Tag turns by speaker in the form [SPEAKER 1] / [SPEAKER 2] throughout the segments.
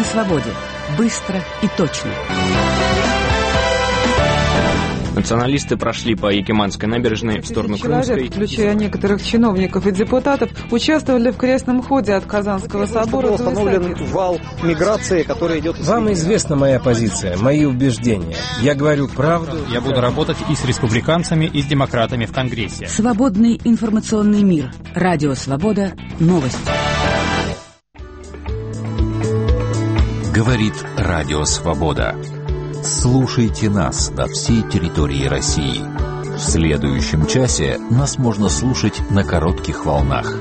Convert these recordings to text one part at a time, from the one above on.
[SPEAKER 1] свободе. Быстро и точно.
[SPEAKER 2] Националисты прошли по Якиманской набережной в сторону Крымской.
[SPEAKER 3] Включая некоторых чиновников и депутатов, участвовали в крестном ходе от Казанского собора.
[SPEAKER 4] Был установлен вал миграции, который идет...
[SPEAKER 5] Вам известна моя позиция, мои убеждения. Я говорю правду.
[SPEAKER 6] Я буду работать и с республиканцами, и с демократами в Конгрессе.
[SPEAKER 1] Свободный информационный мир. Радио «Свобода». Новости.
[SPEAKER 7] Говорит Радио «Свобода». Слушайте нас на всей территории России. В следующем часе нас можно слушать на коротких волнах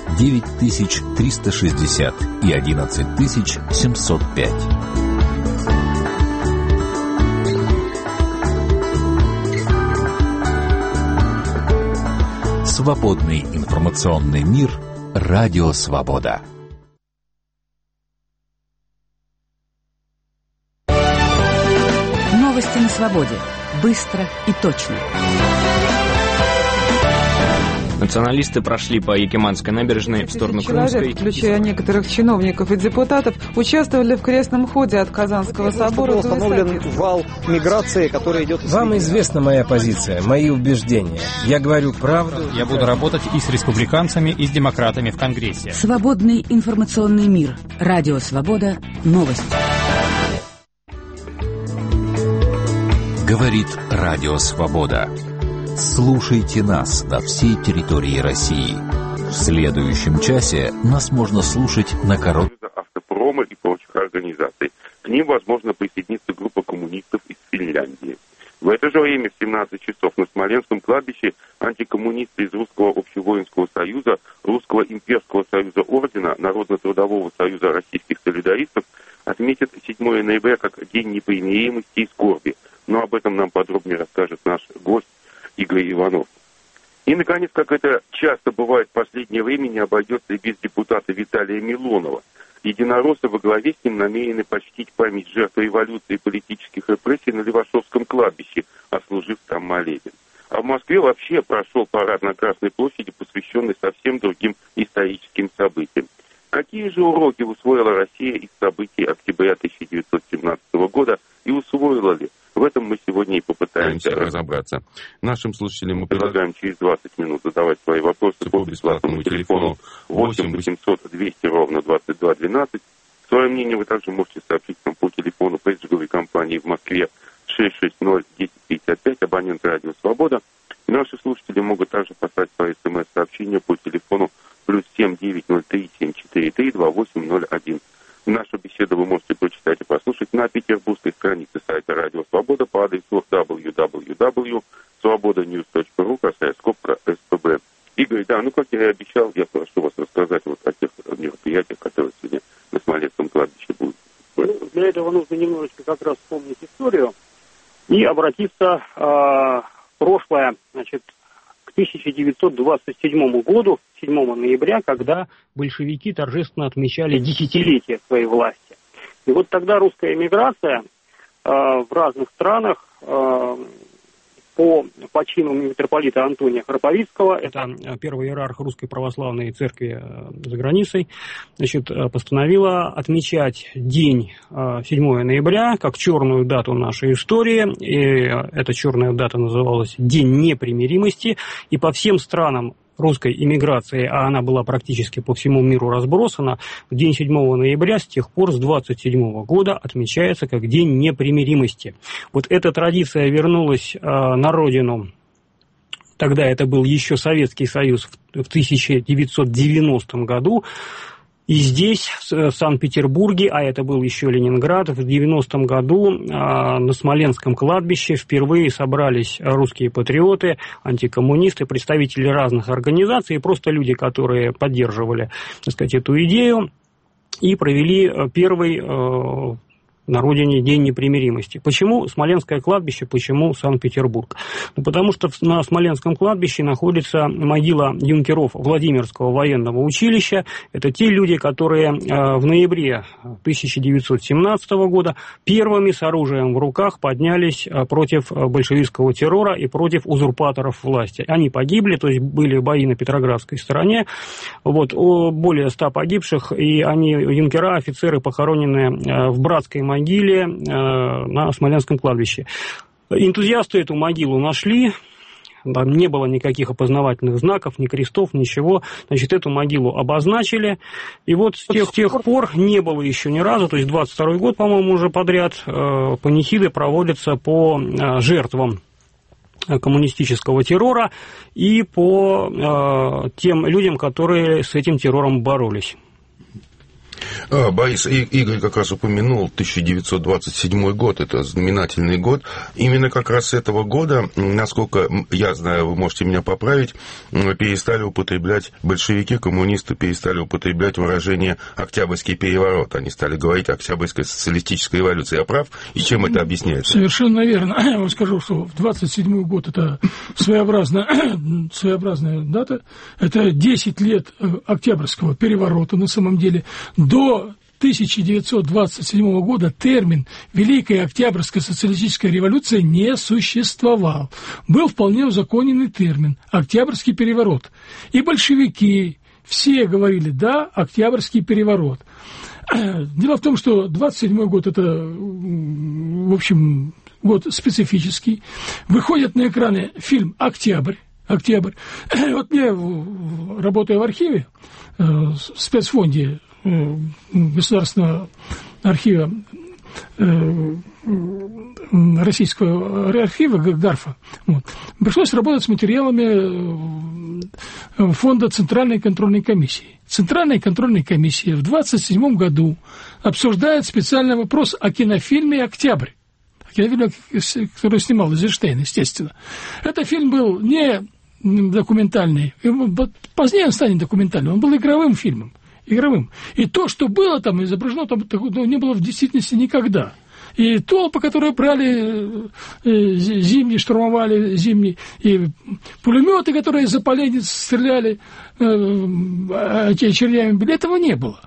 [SPEAKER 7] 9360 и 11705. Свободный информационный мир. Радио «Свобода».
[SPEAKER 1] Новости на свободе. Быстро и точно.
[SPEAKER 2] Националисты прошли по Якиманской набережной в сторону Крымской.
[SPEAKER 3] Включая некоторых чиновников и депутатов, участвовали в крестном ходе от Казанского собора.
[SPEAKER 4] Был установлен вал миграции, который идет...
[SPEAKER 5] Вам известна моя позиция, мои убеждения. Я говорю правду.
[SPEAKER 6] Я буду работать и с республиканцами, и с демократами в Конгрессе.
[SPEAKER 1] Свободный информационный мир. Радио «Свобода». Новости.
[SPEAKER 7] Говорит Радио «Свобода». Слушайте нас на всей территории России. В следующем часе нас можно слушать на коротких...
[SPEAKER 8] Автопрома и прочих организаций. К ним, возможно, присоединится группа коммунистов из Финляндии. В это же время, в 17 часов, на Смоленском кладбище антикоммунисты из Русского общевоинского союза, Русского имперского союза ордена, Народно-трудового союза российских солидаристов отметят 7 ноября как День непримиримости и скорби. Но об этом нам подробнее расскажет наш гость Игорь Иванов. И, наконец, как это часто бывает в последнее время, не обойдется и без депутата Виталия Милонова. Единороссы во главе с ним намерены почтить память жертв революции и политических репрессий на Левашовском кладбище, отслужив там молебен. А в Москве вообще прошел парад на Красной площади, посвященный совсем другим историческим событиям. Какие же уроки усвоила Россия из событий октября 1917 года и усвоила ли? В этом мы сегодня и попытаемся разобраться. Нашим слушателям мы предлагаем через 20 минут задавать свои вопросы по бесплатному телефону 8 800 200 ровно 22 12. Свое мнение вы также можете сообщить нам по телефону пейджевой компании в Москве 660 1055, абонент Радио «Свобода». И наши слушатели могут также послать свои смс-сообщения по телефону +7 903 743 2801. Нашу беседу вы можете прочитать и послушать на петербургской странице сайта Радио «Свобода» по адресу www.svobodanews.ru, касаясь скобка СПБ. Игорь, да, как я и обещал, я прошу вас рассказать вот о тех мероприятиях, которые сегодня на Смоленском кладбище будут.
[SPEAKER 9] Для этого нужно немножечко как раз вспомнить историю и обратиться в прошлое, к 1927 году, 7 ноября, когда большевики торжественно отмечали десятилетие своей власти. И вот тогда русская эмиграция в разных странах по почину митрополита Антония Храповицкого, это первый иерарх Русской Православной Церкви за границей, постановила отмечать день 7 ноября как черную дату нашей истории. И эта черная дата называлась День непримиримости. И по всем странам русской иммиграции, а она была практически по всему миру разбросана, в день 7 ноября с тех пор, с 27 года, отмечается как День непримиримости. Вот эта традиция вернулась на родину. Тогда это был еще Советский Союз в 1990 году. И здесь, в Санкт-Петербурге, а это был еще Ленинград, в 90-м году на Смоленском кладбище впервые собрались русские патриоты, антикоммунисты, представители разных организаций, просто люди, которые поддерживали, эту идею, и провели первый на родине День непримиримости. Почему Смоленское кладбище, почему Санкт-Петербург? Ну, потому что на Смоленском кладбище находится могила юнкеров Владимирского военного училища. Это те люди, которые в ноябре 1917 года первыми с оружием в руках поднялись против большевистского террора и против узурпаторов власти. Они погибли, то есть были бои на Петроградской стороне. Вот, более 100 погибших, и они, юнкера, офицеры, похоронены в братской могиле на Смоленском кладбище. Энтузиасты эту могилу нашли. Там не было никаких опознавательных знаков, ни крестов, ничего. Значит, эту могилу обозначили. И вот с тех пор не было еще ни разу, то есть 22-й год, по-моему, уже подряд, панихиды проводятся по жертвам коммунистического террора и по тем людям, которые с этим террором боролись.
[SPEAKER 10] Борис, Игорь как раз упомянул 1927 год, это знаменательный год. Именно как раз с этого года, насколько я знаю, вы можете меня поправить, перестали употреблять большевики, коммунисты перестали употреблять выражение «Октябрьский переворот». Они стали говорить о Октябрьской социалистической революции. Я прав? И чем это объясняется?
[SPEAKER 11] Совершенно верно. Я вам скажу, что 27 год – это своеобразная дата. Это 10 лет Октябрьского переворота на самом деле. До 1927 года термин «Великая Октябрьская социалистическая революция» не существовал. Был вполне узаконенный термин «Октябрьский переворот». И большевики все говорили «да, Октябрьский переворот». Дело в том, что 27 год – это, в общем, год специфический. Выходит на экраны фильм «Октябрь». Вот мне, работая в архиве, в спецфонде Государственного архива Российского архива ГАРФа, вот, пришлось работать с материалами фонда Центральной контрольной комиссии. Центральная контрольная комиссия в 1927 году обсуждает специальный вопрос о кинофильме «Октябрь». Кинофильм, который снимал Эйзенштейн, естественно. Этот фильм был не документальный, позднее он станет документальным, он был игровым фильмом. И то, что было там изображено, там не было в действительности никогда. И толпы, которые брали зимние, штурмовали зимние, и пулеметы, которые за поленец стреляли очередями, этого не было.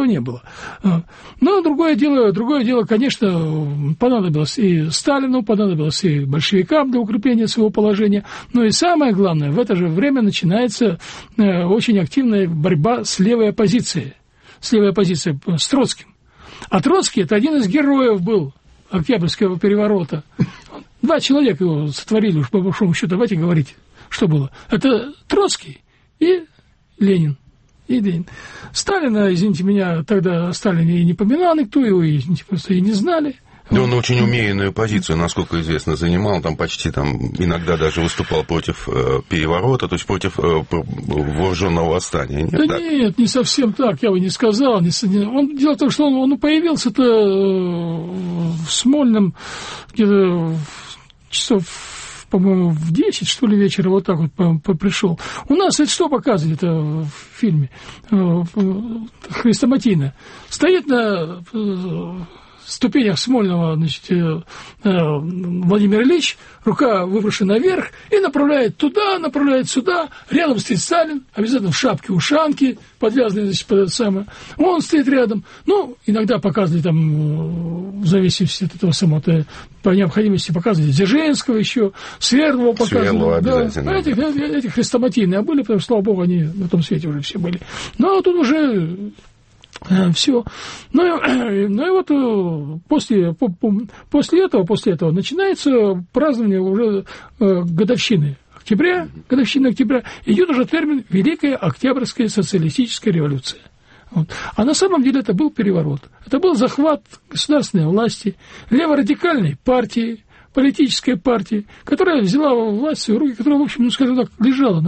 [SPEAKER 11] Но другое дело, конечно, понадобилось и Сталину, понадобилось и большевикам для укрепления своего положения. Но и самое главное, в это же время начинается очень активная борьба с левой оппозицией. С Троцким. А Троцкий – это один из героев был Октябрьского переворота. 2 человека его сотворили, уж по большому счету, давайте говорить, что было. Это Троцкий и Ленин. Сталина, извините меня, тогда Сталин и не поминал никто, его просто и не знали.
[SPEAKER 10] Да, он очень умеренную позицию, насколько известно, занимал, там почти иногда даже выступал против переворота, то есть против вооруженного восстания. Нет,
[SPEAKER 11] нет, не совсем так, я бы не сказал. Дело в том, что он появился-то в Смольном где-то часов, по-моему, в 10, что ли, вечера, вот так вот пришел. У нас это что показывали-то в фильме? Хрестоматийно. Стоит на ступенях Смольного, значит, Владимир Ильич, рука выброшена вверх, и направляет туда, направляет сюда. Рядом стоит Сталин, обязательно в шапке-ушанке, подвязанный, значит, под это самое. Он стоит рядом. Ну, иногда показывали там, в зависимости от этого самого, по необходимости показывали Дзержинского еще, Свердлова показывали. Да, эти хрестоматийные были, потому что, слава богу, они на том свете уже все были. Но тут уже все. Ну и вот после этого начинается празднование уже годовщины октября, идет уже термин «Великая Октябрьская социалистическая революция». Вот. А на самом деле это был переворот. Это был захват государственной власти, леворадикальной партии, политической партии, которая взяла власть в свои руки, которая, в общем, скажем так, лежала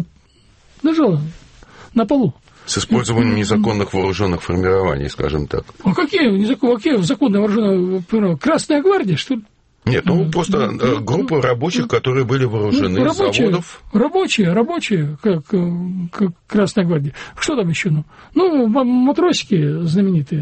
[SPEAKER 11] на полу.
[SPEAKER 10] С использованием незаконных вооруженных формирований, скажем так.
[SPEAKER 11] А какие законные вооруженные формирования? Красная гвардия, что ли?
[SPEAKER 10] Нет, просто группа рабочих, которые были вооружены, заводов.
[SPEAKER 11] Рабочие, как Красная гвардия. Что там еще? Матросики знаменитые.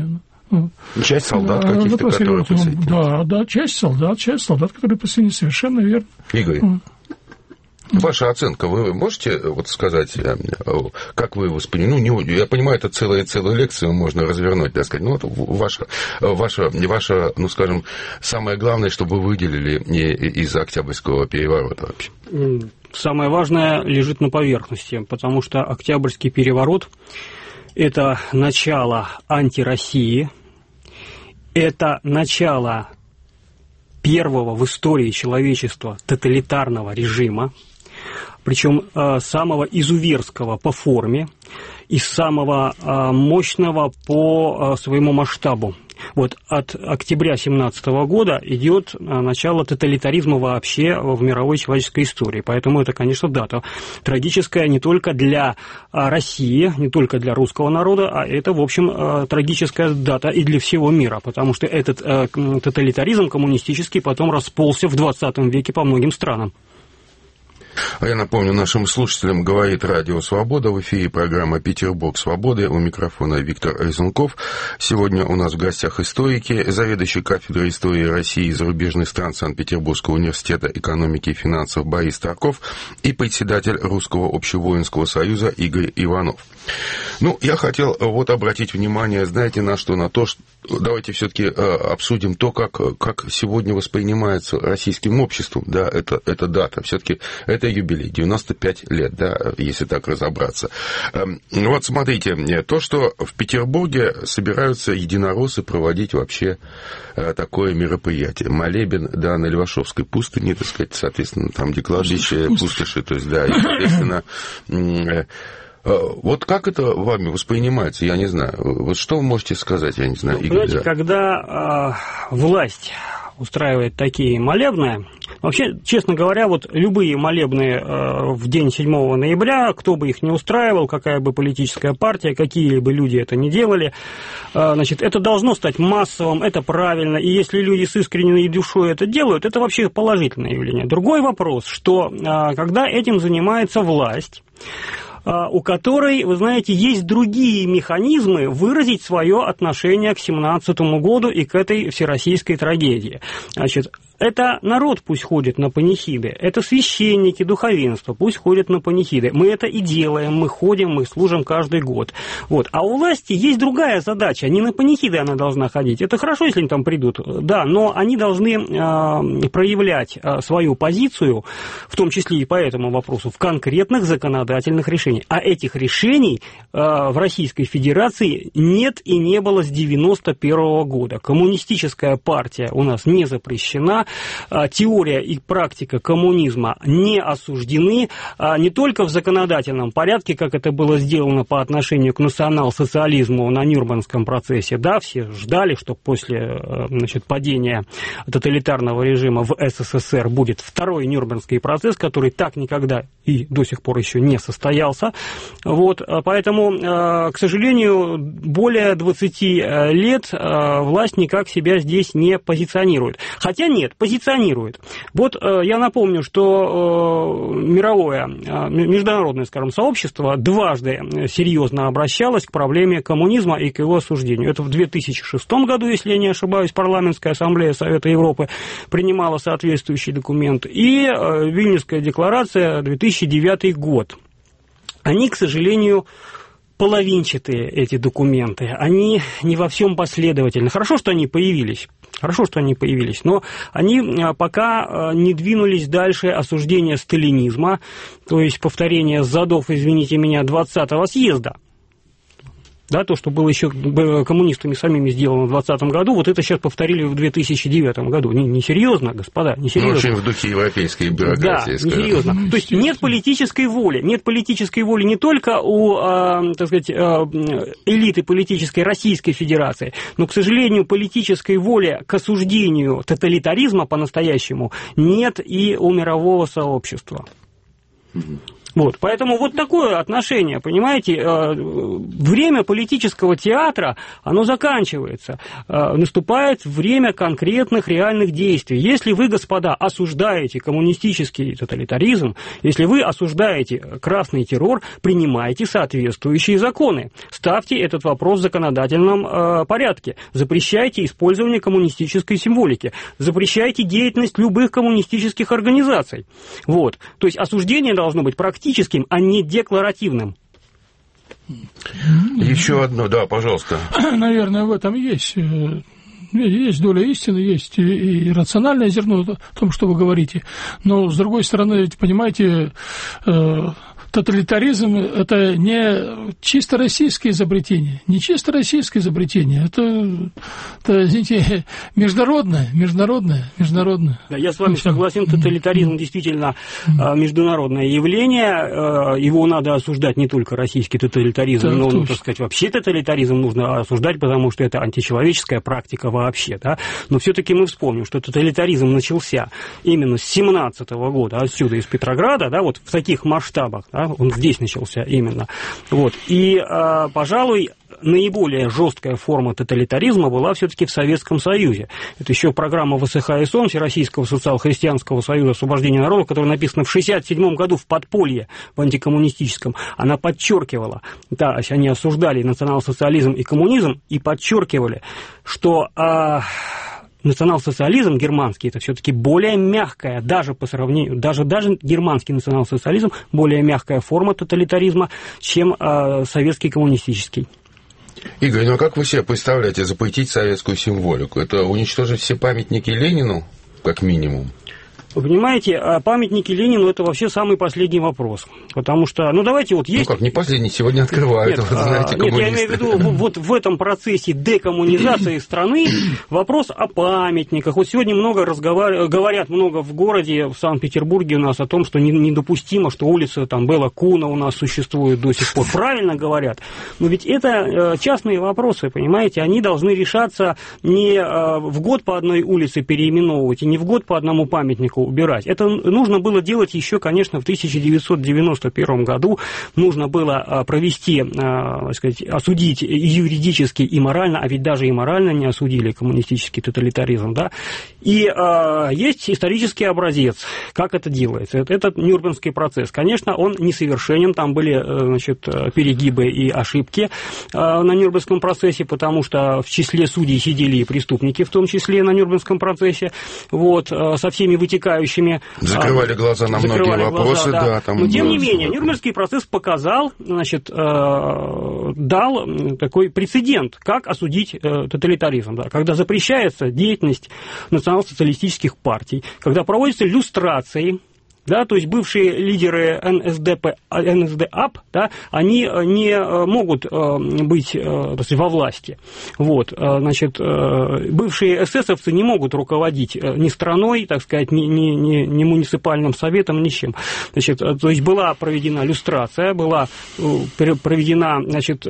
[SPEAKER 10] Часть солдат каких-то, которые присоединились.
[SPEAKER 11] Да, часть солдат, которые присоединились, совершенно верно.
[SPEAKER 10] Игорь, ваша оценка, вы можете вот сказать, как вы восприняли? Ну, я понимаю, это целую лекцию можно развернуть, так сказать. Ну, вот ваша, ну, скажем, самое главное, что вы выделили из Октябрьского переворота вообще.
[SPEAKER 9] Самое важное лежит на поверхности, потому что Октябрьский переворот – это начало антироссии, это начало первого в истории человечества тоталитарного режима, причем самого изуверского по форме и самого мощного по своему масштабу. Вот от октября 2017 года идет начало тоталитаризма вообще в мировой человеческой истории. Поэтому это, конечно, дата трагическая не только для России, не только для русского народа, а это, в общем, трагическая дата и для всего мира, потому что этот тоталитаризм коммунистический потом расползся в 20 веке по многим странам.
[SPEAKER 10] А я напомню нашим слушателям, говорит Радио Свобода, в эфире программа «Петербург свободы», у микрофона Виктор Резунков. Сегодня у нас в гостях историки, заведующий кафедрой истории России и зарубежных стран Санкт-Петербургского университета экономики и финансов Борис Тарков и председатель Русского общевоинского союза Игорь Иванов. Ну, я хотел вот обратить внимание, знаете, на что? На то, что давайте все-таки обсудим то, как сегодня воспринимается российским обществом, да, эта дата, все-таки это юбилей, 95 лет, да, если так разобраться. Вот смотрите, то, что в Петербурге собираются единороссы проводить вообще такое мероприятие. Молебен, да, на Левашовской пустыне, так сказать, соответственно, там, где кладбище, пустоши, то есть, да, и, соответственно, вот как это вами воспринимается, я не знаю. Вот что вы можете сказать, я не знаю, Игорь?
[SPEAKER 9] Понимаете, когда власть устраивает такие молебны, вообще, честно говоря, вот любые молебны в день 7 ноября, кто бы их не устраивал, какая бы политическая партия, какие бы люди это ни делали, значит, это должно стать массовым, это правильно, и если люди с искренней душой это делают, это вообще положительное явление. Другой вопрос, что когда этим занимается власть, у которой, вы знаете, есть другие механизмы выразить свое отношение к 2017 году и к этой всероссийской трагедии. Значит, это народ пусть ходит на панихиды, это священники, духовенство пусть ходят на панихиды. Мы это и делаем, мы ходим, мы служим каждый год. Вот. А у власти есть другая задача, не на панихиды она должна ходить. Это хорошо, если они там придут, да, но они должны проявлять свою позицию, в том числе и по этому вопросу, в конкретных законодательных решениях. А этих решений в Российской Федерации нет и не было с 1991 года. Коммунистическая партия у нас не запрещена, теория и практика коммунизма не осуждены не только в законодательном порядке, как это было сделано по отношению к национал-социализму на Нюрнбергском процессе. Да, все ждали, что после, значит, падения тоталитарного режима в СССР будет второй Нюрнбергский процесс, который так никогда и до сих пор еще не состоялся. Вот, поэтому, к сожалению, более 20 лет власть никак себя здесь не позиционирует. Хотя нет, позиционирует. Вот я напомню, что международное, скажем, сообщество дважды серьезно обращалось к проблеме коммунизма и к его осуждению. Это в 2006 году, если я не ошибаюсь, Парламентская ассамблея Совета Европы принимала соответствующий документ, и Вильнюсская декларация 2009 год. Они, к сожалению, половинчатые, эти документы. Они не во всем последовательны. Хорошо, что они появились. Но они пока не двинулись дальше осуждения сталинизма, то есть повторения задов, извините меня, 20-го съезда. Да, то, что было еще коммунистами самими сделано в 2020 году, вот это сейчас повторили в 2009 году. Несерьезно, господа, несерьезно.
[SPEAKER 10] Ну, очень в духе европейской бюрократии. Да,
[SPEAKER 9] несерьезно. То есть нет политической воли. Нет политической воли не только у, так сказать, элиты политической Российской Федерации, но, к сожалению, политической воли к осуждению тоталитаризма по-настоящему нет и у мирового сообщества. Вот, поэтому вот такое отношение, понимаете, время политического театра, оно заканчивается, наступает время конкретных реальных действий. Если вы, господа, осуждаете коммунистический тоталитаризм, если вы осуждаете красный террор, принимайте соответствующие законы, ставьте этот вопрос в законодательном порядке, запрещайте использование коммунистической символики, запрещайте деятельность любых коммунистических организаций. Вот, то есть осуждение должно быть практическим, а не декларативным.
[SPEAKER 10] Еще одно, да, пожалуйста.
[SPEAKER 11] Наверное, в этом есть доля истины, есть и рациональное зерно в том, что вы говорите. Но, с другой стороны, понимаете, тоталитаризм – это не чисто российское изобретение, это, извините, международное.
[SPEAKER 9] Да, я с вами согласен, тоталитаризм действительно международное явление, его надо осуждать, не только российский тоталитаризм, но, так сказать, вообще тоталитаризм нужно осуждать, потому что это античеловеческая практика вообще, да, но все-таки мы вспомним, что тоталитаризм начался именно с 17-го года, отсюда, из Петрограда, да, вот в таких масштабах, да, он здесь начался именно. Вот. И, пожалуй, наиболее жесткая форма тоталитаризма была все-таки в Советском Союзе. Это еще программа ВСХ-СОМ, Всероссийского социал-христианского союза освобождения народа, которая написана в 1967 году в подполье, в антикоммунистическом. Она подчеркивала, да, они осуждали национал-социализм и коммунизм, и подчеркивали, что национал-социализм германский — это все-таки более мягкая, даже по сравнению, даже германский национал-социализм более мягкая форма тоталитаризма, чем советский коммунистический.
[SPEAKER 10] Игорь, ну а как вы себе представляете запретить советскую символику? Это уничтожить все памятники Ленину, как минимум?
[SPEAKER 9] Вы понимаете, памятники Ленину – это вообще самый последний вопрос. Потому что, ну, давайте вот есть...
[SPEAKER 10] Ну, как, не последний, сегодня открывают,
[SPEAKER 9] нет,
[SPEAKER 10] вот, знаете, коммунисты.
[SPEAKER 9] Нет, я имею в виду, вот в этом процессе декоммунизации страны вопрос о памятниках. Вот сегодня много говорят много в городе, в Санкт-Петербурге у нас о том, что недопустимо, что улица там Белла Куна у нас существует до сих пор. Правильно говорят. Но ведь это частные вопросы, понимаете, они должны решаться не в год по одной улице переименовывать, и не в год по одному памятнику убирать. Это нужно было делать еще, конечно, в 1991 году. Нужно было провести, так сказать, осудить и юридически, и морально, а ведь даже и морально не осудили коммунистический тоталитаризм, да. И есть исторический образец, как это делается. Это Нюрнбергский процесс. Конечно, он несовершенен, там были, значит, перегибы и ошибки на Нюрнбергском процессе, потому что в числе судей сидели и преступники, в том числе на Нюрнбергском процессе, вот, со всеми вытекающими.
[SPEAKER 10] Закрывали глаза на многие вопросы, да. Там
[SPEAKER 9] но, тем не менее, Нюрнбергский процесс показал, значит, дал такой прецедент, как осудить тоталитаризм, да, когда запрещается деятельность национал-социалистических партий, когда проводятся люстрации, да, то есть бывшие лидеры НСДАП, да, они не могут быть, так сказать, во власти. Вот, значит, бывшие эсэсовцы не могут руководить ни страной, так сказать, ни муниципальным советом, ни чем. Значит, то есть была проведена люстрация, была проведена, значит,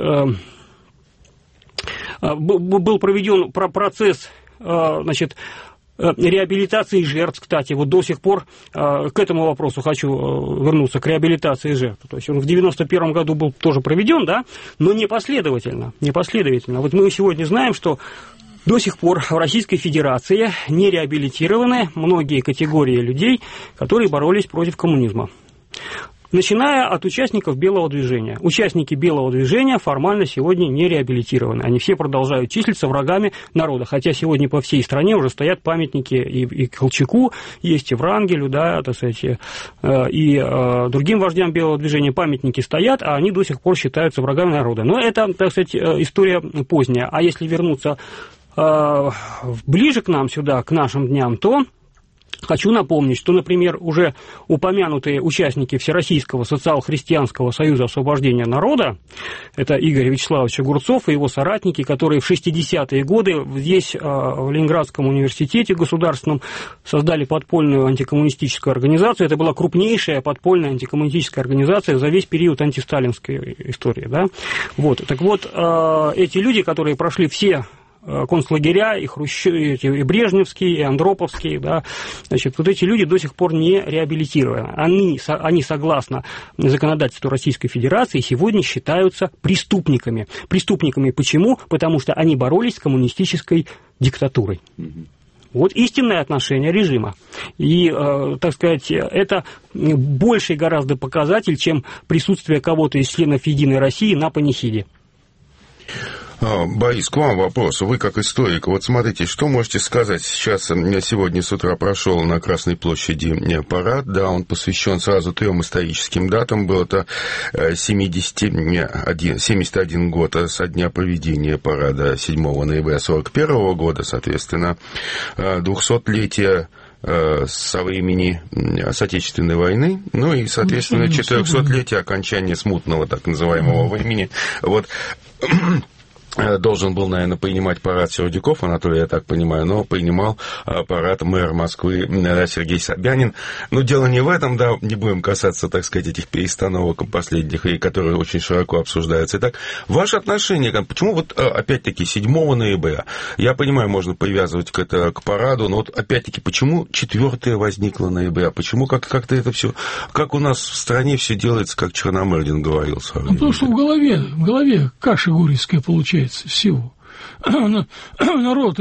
[SPEAKER 9] был проведен процесс, значит, реабилитации жертв, кстати, вот до сих пор к этому вопросу хочу вернуться, к реабилитации жертв. То есть он в 1991 году был тоже проведен, да, но не последовательно. Вот мы сегодня знаем, что до сих пор в Российской Федерации не реабилитированы многие категории людей, которые боролись против коммунизма. Начиная от участников Белого движения. Участники Белого движения формально сегодня не реабилитированы. Они все продолжают числиться врагами народа. Хотя сегодня по всей стране уже стоят памятники и Колчаку, есть и Врангелю, да, так сказать, и другим вождям Белого движения памятники стоят, а они до сих пор считаются врагами народа. Но это, так сказать, история поздняя. А если вернуться ближе к нам сюда, к нашим дням, то хочу напомнить, что, например, уже упомянутые участники Всероссийского социал-христианского союза освобождения народа, это Игорь Вячеславович Огурцов и его соратники, которые в 60-е годы здесь, в Ленинградском университете государственном, создали подпольную антикоммунистическую организацию. Это была крупнейшая подпольная антикоммунистическая организация за весь период антисталинской истории. Да? Вот. Так вот, эти люди, которые прошли все
[SPEAKER 12] концлагеря, и и брежневские, и андроповские, да, значит, вот эти люди до сих пор не реабилитированы. Они, согласно законодательству Российской Федерации, сегодня считаются преступниками. Преступниками почему? Потому что они боролись с коммунистической диктатурой. Вот истинное отношение режима. И, так сказать, это больший гораздо показатель, чем присутствие кого-то из членов «Единой России» на панихиде.
[SPEAKER 10] Борис, к вам вопрос. Вы как историк, вот смотрите, что можете сказать? Сейчас, сегодня с утра прошел на Красной площади парад, да, он посвящен сразу 3 историческим датам. Был это 71 год со дня проведения парада 7 ноября 1941 года, соответственно, 200-летие со времени Отечественной войны, ну и, соответственно, 400-летие окончания смутного, так называемого времени. Вот. Должен был, наверное, принимать парад Сердюков, Анатолий, я так понимаю, но принимал парад мэр Москвы Сергей Собянин. Но дело не в этом, да, не будем касаться, так сказать, этих перестановок последних, и которые очень широко обсуждаются. Итак, ваше отношение, почему вот, опять-таки, 7 ноября, я понимаю, можно привязывать к параду, но вот, опять-таки, почему 4 возникло ноября, почему как-то это все, как у нас в стране все делается, как Черномырдин говорил с вами?
[SPEAKER 11] Потому что в голове каша гурьевская получается. Всего. Народ,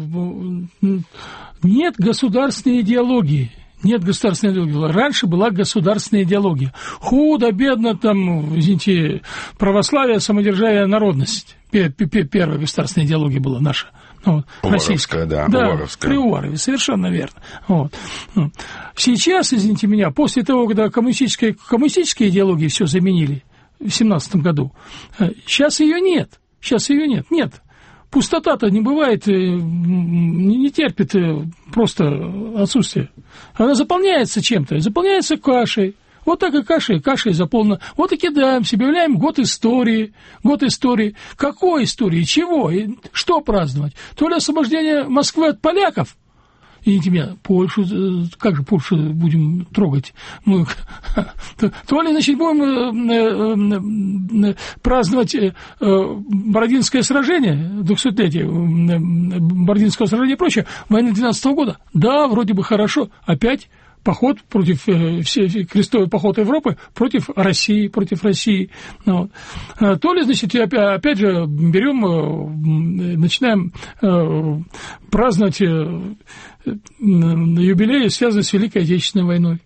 [SPEAKER 11] нет государственной идеологии. Нет государственной идеологии. Раньше была государственная идеология. Худо-бедно там, извините, православие, самодержавие, народность. Первая государственная идеология была наша. Вот,
[SPEAKER 10] Уворовская, да, Уворовская.
[SPEAKER 11] При Уварове, совершенно верно. Вот. Сейчас, извините меня, после того, когда коммунистические идеологии все заменили в 17 году, сейчас ее нет. Нет. Пустота-то не бывает, не терпит просто отсутствие. Она заполняется чем-то, заполняется кашей. Вот так и кашей заполнена. Вот и кидаем себе, объявляем год истории. Какой истории? Чего? И что праздновать? То ли освобождение Москвы от поляков, извините меня, Польшу, как же Польшу будем трогать? То ли, значит, будем праздновать Бородинское сражение, 200-летие Бородинского сражения и прочее, войны 12 года. Да, вроде бы хорошо. Опять поход против, крестовый поход Европы против России. Вот. То ли, значит, опять же, начинаем праздновать юбилей, связанный с Великой Отечественной войной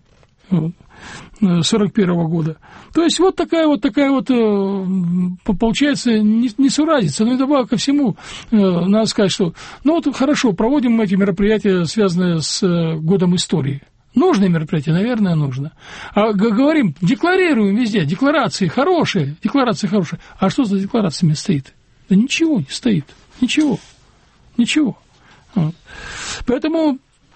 [SPEAKER 11] 1941 года. То есть вот такая вот получается несуразица. Ну и добавок ко всему, надо сказать, что вот хорошо, проводим мы эти мероприятия, связанные с годом истории. Нужное мероприятие, наверное, нужно. А говорим, декларируем везде, декларации хорошие. А что за декларациями стоит? Да ничего не стоит. Ничего. Вот. Поэтому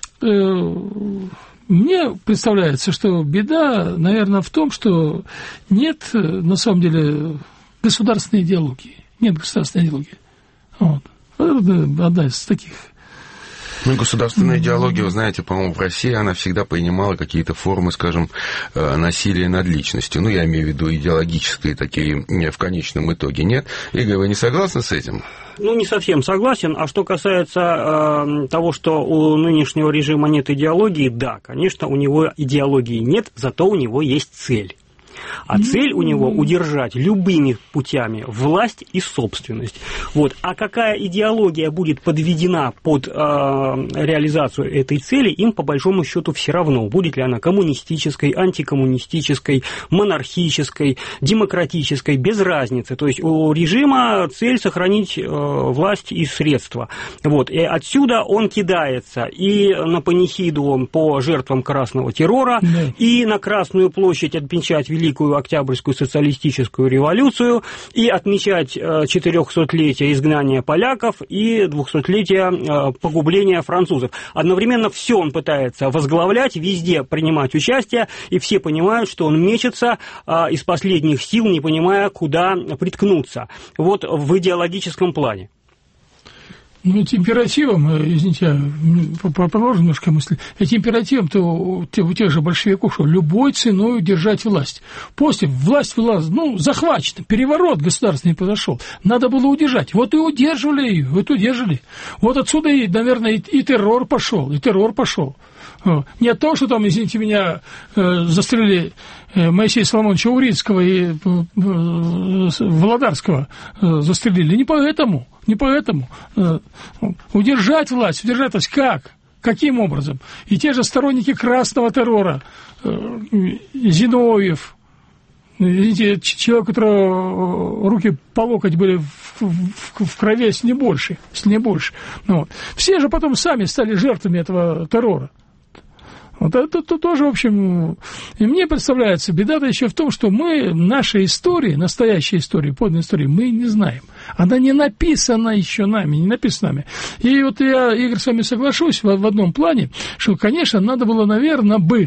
[SPEAKER 11] мне представляется, что беда, наверное, в том, что нет, на самом деле, государственной идеологии. Вот. Это одна из таких.
[SPEAKER 10] Государственная идеология, вы знаете, по-моему, в России она всегда принимала какие-то формы, скажем, насилия над личностью. Я имею в виду идеологические такие в конечном итоге. Нет? Игорь, вы не согласны с этим?
[SPEAKER 12] Не совсем согласен. А что касается того, что у нынешнего режима нет идеологии, да, конечно, у него идеологии нет, зато у него есть цель. А цель у него удержать любыми путями власть и собственность. Вот. А какая идеология будет подведена под реализацию этой цели, им по большому счету все равно. Будет ли она коммунистической, антикоммунистической, монархической, демократической, без разницы. То есть у режима цель сохранить власть и средства. Вот. И отсюда он кидается и на панихиду по жертвам красного террора, и на Красную площадь отмечать Великую Октябрьскую социалистическую революцию и отмечать 400-летие изгнания поляков и 200-летие погубления французов. Одновременно все он пытается возглавлять, везде принимать участие, и все понимают, что он мечется из последних сил, не понимая, куда приткнуться. Вот в идеологическом плане.
[SPEAKER 11] Ну, этим императивом, извините, продолжу немножко мысль, этим императивом-то у тех же большевиков, что любой ценой удержать власть. После власть была, захвачена, переворот государственный произошел, надо было удержать. Вот и удерживали ее, Вот отсюда, наверное, и террор пошел, Не от того, что там, извините меня, застрелили Моисея Соломоновича Урицкого и Володарского застрелили, не поэтому. Удержать власть как? Каким образом? И те же сторонники красного террора, Зиновьев, видите, человек, у которого руки по локоть были в крови, если не больше. Все же потом сами стали жертвами этого террора. Вот это тоже, в общем, и мне представляется, беда-то еще в том, что мы нашей истории, настоящей истории, подлинной истории, мы не знаем. Она не написана еще нами, И вот я, Игорь, с вами соглашусь в одном плане, что, конечно, надо было, наверное бы,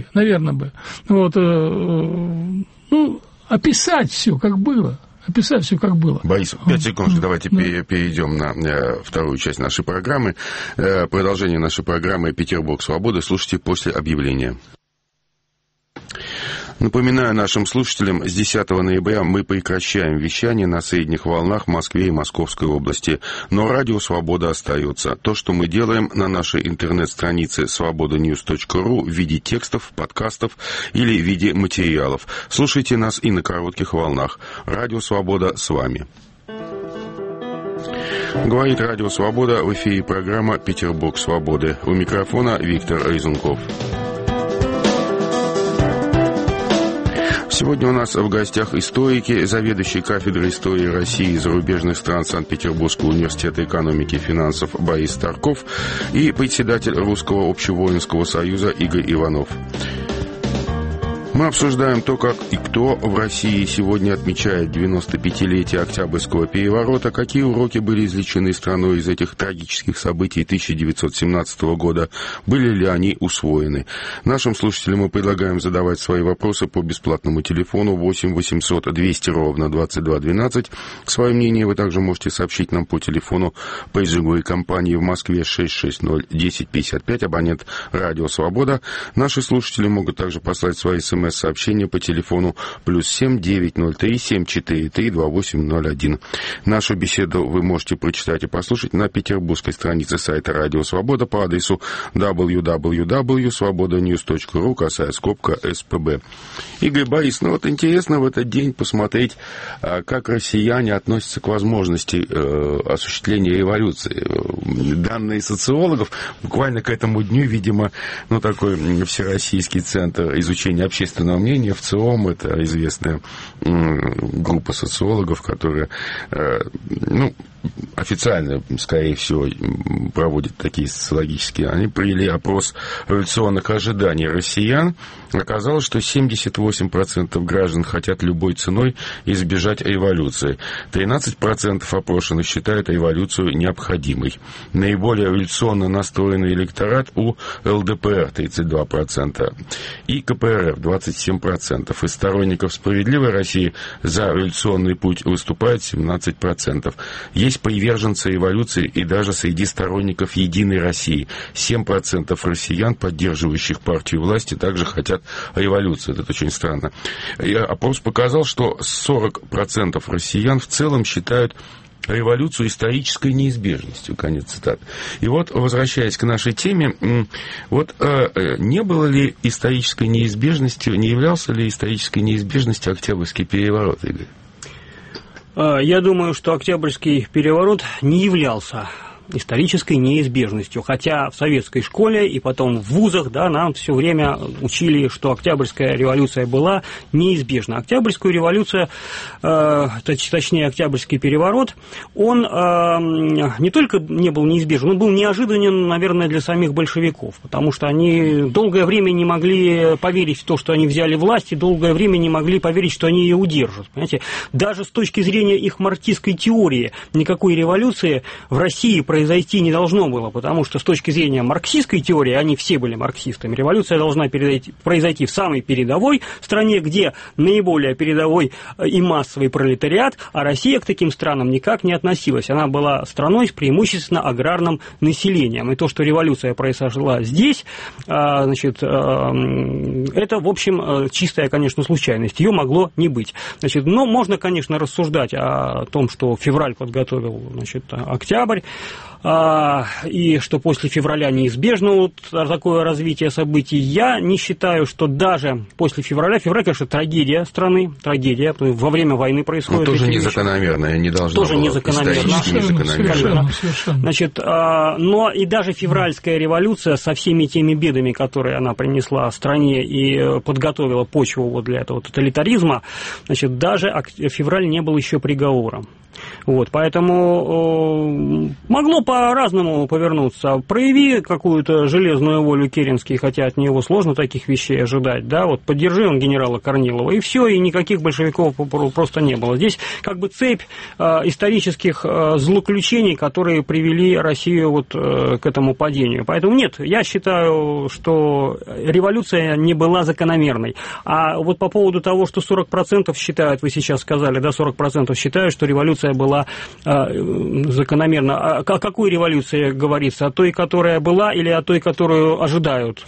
[SPEAKER 11] описать все, как было.
[SPEAKER 10] Борис, 5 секунд, давайте перейдем на вторую часть нашей программы. Продолжение нашей программы «Петербург. Свобода» слушайте после объявления. Напоминаю нашим слушателям, с 10 ноября мы прекращаем вещание на средних волнах в Москве и Московской области. Но радио «Свобода» остается. То, что мы делаем на нашей интернет-странице svobodanews.ru в виде текстов, подкастов или в виде материалов. Слушайте нас и на коротких волнах. Радио «Свобода» с вами. Говорит Радио «Свобода», в эфире программа «Петербург. Свободы». У микрофона Виктор Резунков. Сегодня у нас в гостях историки, заведующий кафедрой истории России и зарубежных стран Санкт-Петербургского университета экономики и финансов Борис Тарков и председатель Русского общевоинского союза Игорь Иванов. Мы обсуждаем то, как и кто в России сегодня отмечает 95-летие Октябрьского переворота, какие уроки были извлечены страной из этих трагических событий 1917 года, были ли они усвоены. Нашим слушателям мы предлагаем задавать свои вопросы по бесплатному телефону 8 800 200 ровно 2212. Свое мнение вы также можете сообщить нам по телефону пейджинговой компании в Москве 660-1055, абонент «Радио Свобода». Наши слушатели могут также послать свои СМС-сообщения по телефону +7 903 743 2801. Нашу беседу вы можете прочитать и послушать на петербургской странице сайта «Радио Свобода» по адресу www.svobodanews.ru, /СПБ. Игорь, Борис, интересно в этот день посмотреть, как россияне относятся к возможности осуществления революции. Данные социологов буквально к этому дню, видимо, такой всероссийский центр изучения общественного мнения, в ЦИОМ, это известная группа социологов, которая, официально, скорее всего, проводит такие социологические, они провели опрос революционных ожиданий россиян. Оказалось, что 78% граждан хотят любой ценой избежать революции. 13% опрошенных считают революцию необходимой. Наиболее революционно настроенный электорат у ЛДПР 32% и КПРФ 27%. Из сторонников справедливой России за революционный путь выступает 17%. Есть приверженцы революции и даже среди сторонников Единой России. 7% россиян, поддерживающих партию власти, также хотят революции. Это очень странно. И опрос показал, что 40% россиян в целом считают революцию исторической неизбежностью. Конец цитаты. И возвращаясь к нашей теме, не было ли исторической неизбежностью, не являлся ли исторической неизбежностью Октябрьский переворот, Игорь?
[SPEAKER 12] Я думаю, что Октябрьский переворот не являлся исторической неизбежностью. Хотя в советской школе и потом в вузах нам все время учили, что Октябрьская революция была неизбежна. Октябрьскую революцию, точнее Октябрьский переворот, он не только не был неизбежен, он был неожиданен, наверное, для самих большевиков, потому что они долгое время не могли поверить в то, что они взяли власть, и долгое время не могли поверить, что они ее удержат. Понимаете? Даже с точки зрения их марксистской теории никакой революции в России произойти не должно было, потому что с точки зрения марксистской теории, они все были марксистами, революция должна произойти в самой передовой стране, где наиболее передовой и массовый пролетариат, а Россия к таким странам никак не относилась. Она была страной с преимущественно аграрным населением. И то, что революция произошла здесь, значит, это, в общем, чистая, конечно, случайность. Ее могло не быть. Значит, но можно, конечно, рассуждать о том, что февраль подготовил, значит, октябрь, и что после февраля неизбежно вот такое развитие событий. Я не считаю, что даже после февраля, конечно, трагедия страны, трагедия, во время войны происходит.
[SPEAKER 10] Но тоже незакономерная, не должна
[SPEAKER 12] тоже
[SPEAKER 10] была
[SPEAKER 12] исторически
[SPEAKER 10] незакономерна.
[SPEAKER 12] Значит, но и даже февральская революция со всеми теми бедами, которые она принесла стране и подготовила почву вот для этого тоталитаризма, значит, даже февраль не был еще приговором. Вот, поэтому могло по-разному повернуться. Прояви какую-то железную волю Керенский, хотя от него сложно таких вещей ожидать, да, вот поддержи он генерала Корнилова, и все, и никаких большевиков просто не было. Здесь как бы цепь исторических злоключений, которые привели Россию вот к этому падению. Поэтому нет, я считаю, что революция не была закономерной. А вот по поводу того, что 40% считают, вы сейчас сказали, да, 40% считают, что революция была закономерна. О какой революции говорится? О той, которая была, или о той, которую ожидают?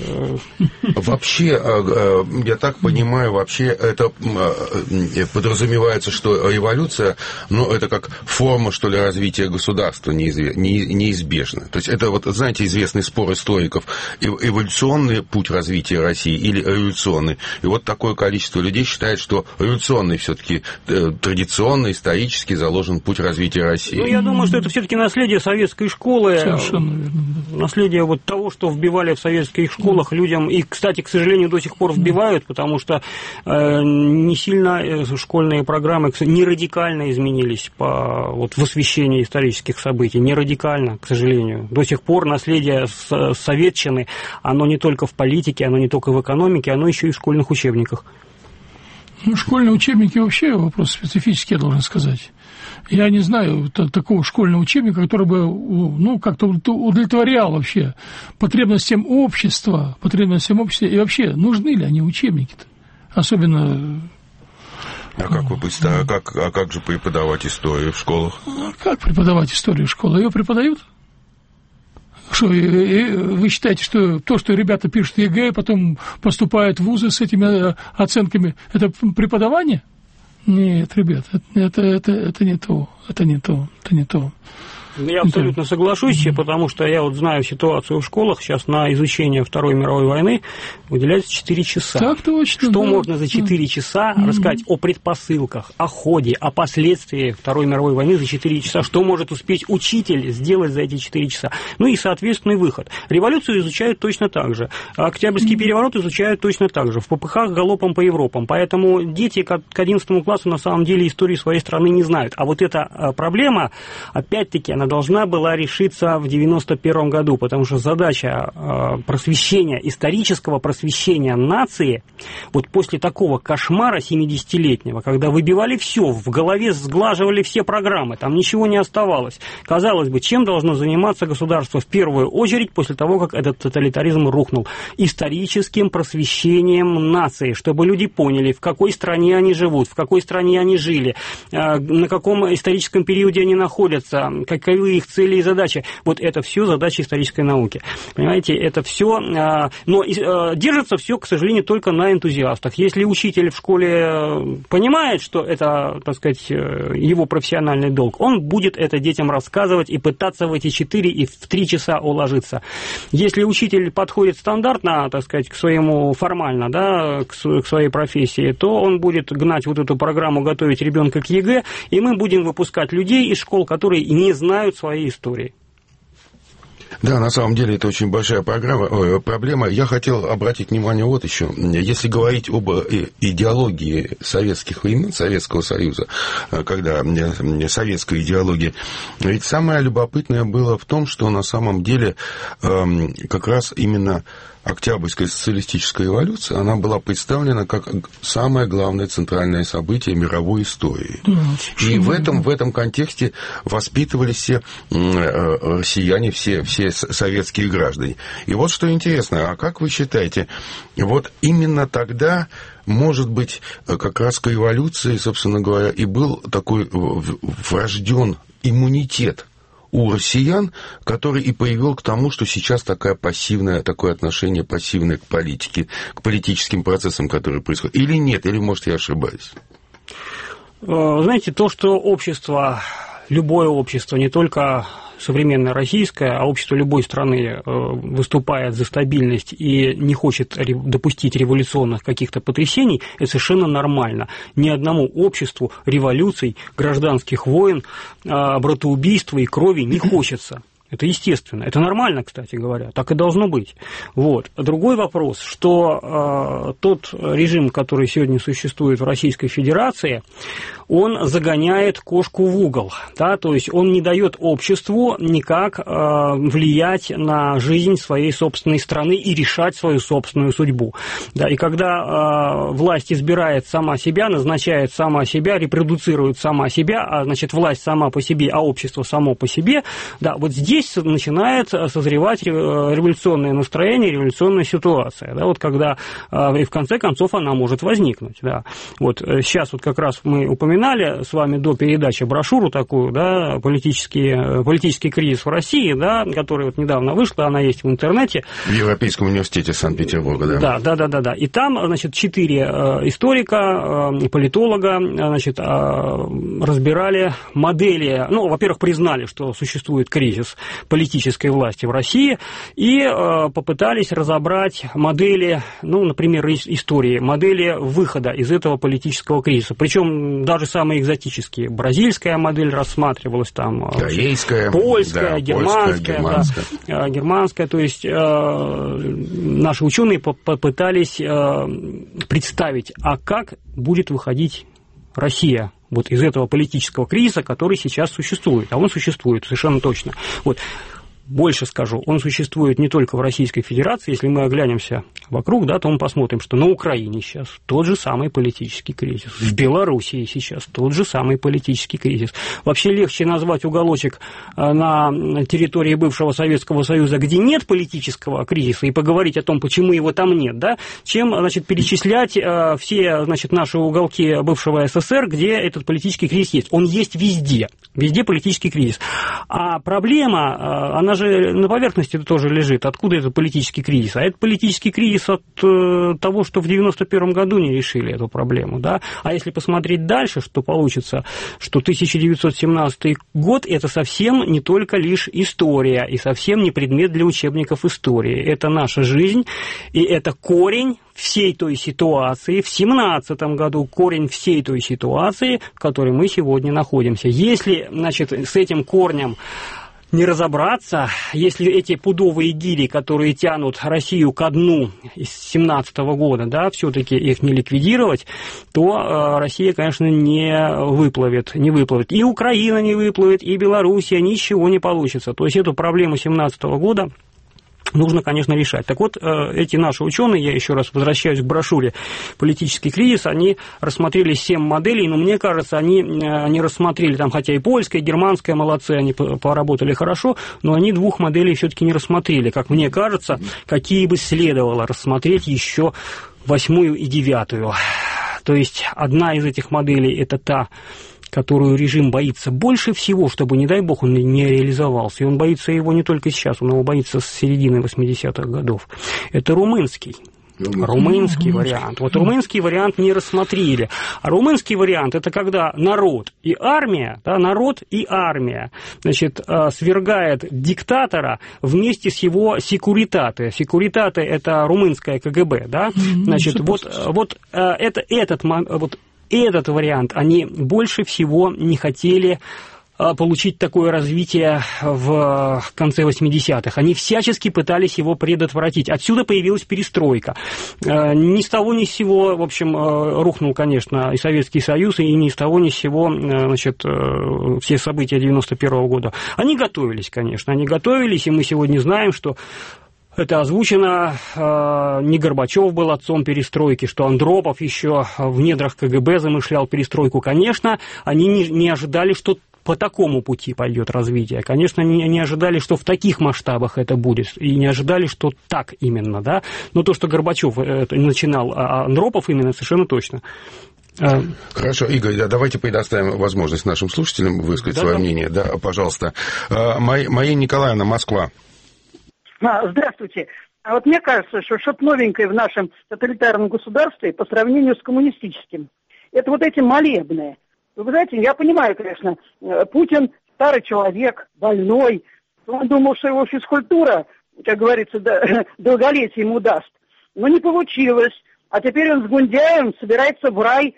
[SPEAKER 10] Вообще, я так понимаю, вообще это подразумевается, что революция, ну, это как форма, что ли, развития государства неизбежна. То есть это, вот, знаете, известный спор историков, эволюционный путь развития России или революционный. И вот такое количество людей считает, что революционный все-таки традиционный, исторически заложен путь развития России.
[SPEAKER 12] Ну, я думаю, что это все-таки наследие советской школы, наследие вот того, что вбивали в советских школах людям, и, кстати, к сожалению, до сих пор вбивают, потому что не сильно школьные программы не радикально изменились в освещении исторических событий, не радикально, к сожалению. До сих пор наследие советчины, оно не только в политике, оно не только в экономике, оно еще и в школьных учебниках.
[SPEAKER 11] Ну, школьные учебники вообще вопрос специфический, я должен сказать. Я не знаю такого школьного учебника, который бы, ну, как-то удовлетворял вообще потребностям общества, и вообще, нужны ли они учебники-то? Особенно...
[SPEAKER 10] А как же преподавать историю в школах?
[SPEAKER 11] Как преподавать историю в школах? Ее преподают? Что, вы считаете, что то, что ребята пишут ЕГЭ, потом поступают в вузы с этими оценками, это преподавание? Нет, ребят, это не то.
[SPEAKER 12] Я абсолютно соглашусь, потому что я вот знаю ситуацию в школах. Сейчас на изучение Второй мировой войны выделяется 4 часа.
[SPEAKER 11] Так точно.
[SPEAKER 12] Что можно за 4 часа рассказать о предпосылках, о ходе, о последствиях Второй мировой войны за 4 часа? Что может успеть учитель сделать за эти 4 часа? Ну и соответственный выход. Революцию изучают точно так же. Октябрьский переворот изучают точно так же. В попыхах галопом по Европам. Поэтому дети к 11 классу на самом деле истории своей страны не знают. А вот эта проблема, опять-таки, она должна была решиться в 1991 году, потому что задача просвещения, исторического просвещения нации, вот после такого кошмара 70-летнего, когда выбивали все, в голове сглаживали все программы, там ничего не оставалось. Казалось бы, чем должно заниматься государство в первую очередь после того, как этот тоталитаризм рухнул? Историческим просвещением нации, чтобы люди поняли, в какой стране они живут, в какой стране они жили, на каком историческом периоде они находятся, каковы их цели и задачи. Вот это все задачи исторической науки. Понимаете, это все, но держится все, к сожалению, только на энтузиастах. Если учитель в школе понимает, что это, так сказать, его профессиональный долг, он будет это детям рассказывать и пытаться в эти 4 и в 3 часа уложиться. Если учитель подходит стандартно, так сказать, к своему формально, да, к своей профессии, то он будет гнать вот эту программу, готовить ребенка к ЕГЭ, и мы будем выпускать людей из школ, которые не знают своей истории.
[SPEAKER 10] Да, на самом деле это очень большая проблема. Я хотел обратить внимание вот еще. Если говорить об идеологии советских времен, Советского Союза, когда советская идеология, ведь самое любопытное было в том, что на самом деле как раз именно Октябрьская социалистическая революция, она была представлена как самое главное центральное событие мировой истории. И в этом контексте воспитывались все россияне, все советские граждане. И вот что интересно, а как вы считаете, вот именно тогда, может быть, как раз к революции, собственно говоря, и был такой врожден иммунитет у россиян, который и привел к тому, что сейчас такое отношение пассивное к политике, к политическим процессам, которые происходят? Или нет, или, может, я ошибаюсь?
[SPEAKER 12] Знаете, то, что общество, любое общество, не только современное российское, а общество любой страны выступает за стабильность и не хочет допустить революционных каких-то потрясений, это совершенно нормально. Ни одному обществу революций, гражданских войн, братоубийства и крови не хочется. Это естественно, это нормально, кстати говоря, так и должно быть. Вот. Другой вопрос, что тот режим, который сегодня существует в Российской Федерации, он загоняет кошку в угол, да, то есть он не дает обществу никак влиять на жизнь своей собственной страны и решать свою собственную судьбу. Да, и когда власть избирает сама себя, назначает сама себя, репродуцирует сама себя, а значит власть сама по себе, а общество само по себе, да, вот здесь начинает созревать революционное настроение, революционная ситуация, да, вот когда и в конце концов она может возникнуть. Да. Вот сейчас вот как раз мы упоминали с вами до передачи брошюру такую, да, политический кризис в России, да, которая вот недавно вышла, она есть в интернете.
[SPEAKER 10] В Европейском университете Санкт-Петербурга, да.
[SPEAKER 12] Да. И там, значит, 4 историка, политолога, значит, разбирали модели, ну, во-первых, признали, что существует кризис политической власти в России, и попытались разобрать модели, ну, например, истории, модели выхода из этого политического кризиса. Причем даже самые экзотические. Бразильская модель рассматривалась, там,
[SPEAKER 10] корейская,
[SPEAKER 12] польская,
[SPEAKER 10] да,
[SPEAKER 12] германская. Да, германская. То есть наши ученые попытались представить, а как будет выходить Россия вот из этого политического кризиса, который сейчас существует. А он существует совершенно точно. Вот. Больше скажу, он существует не только в Российской Федерации. Если мы оглянемся вокруг, да, то мы посмотрим, что на Украине сейчас тот же самый политический кризис. В Белоруссии сейчас тот же самый политический кризис. Вообще легче назвать уголочек на территории бывшего Советского Союза, где нет политического кризиса, и поговорить о том, почему его там нет, да, чем, значит, перечислять все, значит, наши уголки бывшего СССР, где этот политический кризис есть. Он есть везде. Везде политический кризис. А проблема, она же на поверхности тоже лежит. Откуда этот политический кризис? А это политический кризис от того, что в 1991 году не решили эту проблему. Да? А если посмотреть дальше, что получится, что 1917 год – это совсем не только лишь история, и совсем не предмет для учебников истории. Это наша жизнь, и это корень всей той ситуации, в 1917 году корень всей той ситуации, в которой мы сегодня находимся. Если, значит, с этим корнем не разобраться, если эти пудовые гири, которые тянут Россию ко дну из 17 года, да, все-таки их не ликвидировать, то Россия, конечно, не выплывет. И Украина не выплывет, и Белоруссия, ничего не получится. То есть эту проблему 17 года нужно, конечно, решать. Так вот, эти наши ученые, я еще раз возвращаюсь к брошюре «Политический кризис», они рассмотрели 7 моделей, но мне кажется, они не рассмотрели, там, хотя и польская, и германская, молодцы, они поработали хорошо, но они 2 моделей все-таки не рассмотрели, как мне кажется, какие бы следовало рассмотреть еще 8 и 9. То есть одна из этих моделей – это та, которую режим боится больше всего, чтобы, не дай бог, он не реализовался. И он боится его не только сейчас, он его боится с середины 80-х годов. Это румынский вариант. Вот румынский вариант не рассмотрели. А румынский вариант – это когда народ и армия, значит, свергает диктатора вместе с его секуритате. Секуритате – это румынское КГБ, да? Значит, этот вариант они больше всего не хотели получить такое развитие в конце 80-х. Они всячески пытались его предотвратить. Отсюда появилась перестройка. Ни с того ни с сего, в общем, рухнул, конечно, и Советский Союз, и ни с того ни с сего, значит, все события 91 года. Они готовились, конечно, и мы сегодня знаем, что это озвучено, не Горбачев был отцом перестройки, что Андропов еще в недрах КГБ замышлял перестройку. Конечно, они не ожидали, что по такому пути пойдет развитие. Конечно, не ожидали, что в таких масштабах это будет, и не ожидали, что так именно, да. Но то, что Горбачев начинал, а Андропов именно, совершенно точно.
[SPEAKER 10] Хорошо, Игорь, давайте предоставим возможность нашим слушателям высказать свое мнение. Да, пожалуйста. Мария Николаевна, Москва.
[SPEAKER 13] Здравствуйте. А вот мне кажется, что что-то новенькое в нашем тоталитарном государстве по сравнению с коммунистическим, это вот эти молебны. Вы знаете, я понимаю, конечно, Путин старый человек, больной. Он думал, что его физкультура, как говорится, долголетие ему даст. Но не получилось. А теперь он с Гундяевым собирается в рай.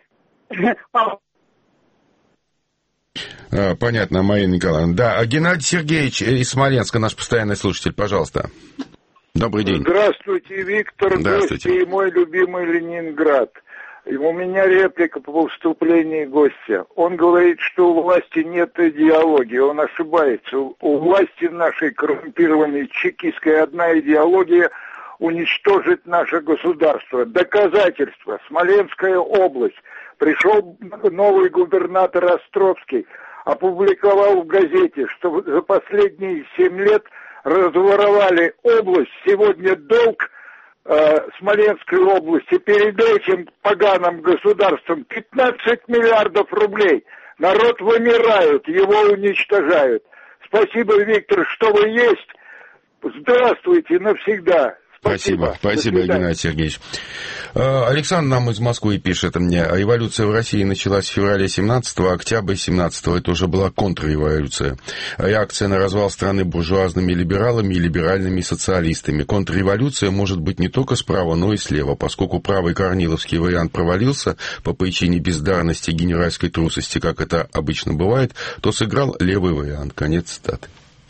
[SPEAKER 10] Понятно, Мария Николаевна. Да, Геннадий Сергеевич из Смоленска, наш постоянный слушатель, пожалуйста. Добрый день.
[SPEAKER 14] Здравствуйте, Виктор. Здравствуйте. И мой любимый Ленинград. И у меня реплика по выступлению гостя. Он говорит, что у власти нет идеологии. Он ошибается. У власти нашей коррумпированной чекистской одна идеология – уничтожить наше государство. Доказательства. Смоленская область. Пришел новый губернатор Островский, опубликовал в газете, что за последние 7 лет разворовали область. Сегодня долг Смоленской области перед этим поганым государством 15 миллиардов рублей. Народ вымирает, его уничтожают. Спасибо, Виктор, что вы есть. Здравствуйте навсегда.
[SPEAKER 10] Спасибо, Геннадий Сергеевич. Александр нам из Москвы пишет мне: революция в России началась в феврале 17-го, октябрь 17-го, это уже была контрреволюция. Реакция на развал страны буржуазными либералами и либеральными социалистами. Контрреволюция может быть не только справа, но и слева, поскольку правый корниловский вариант провалился по причине бездарности и генеральской трусости, как это обычно бывает, то сыграл левый вариант. Конец цитаты.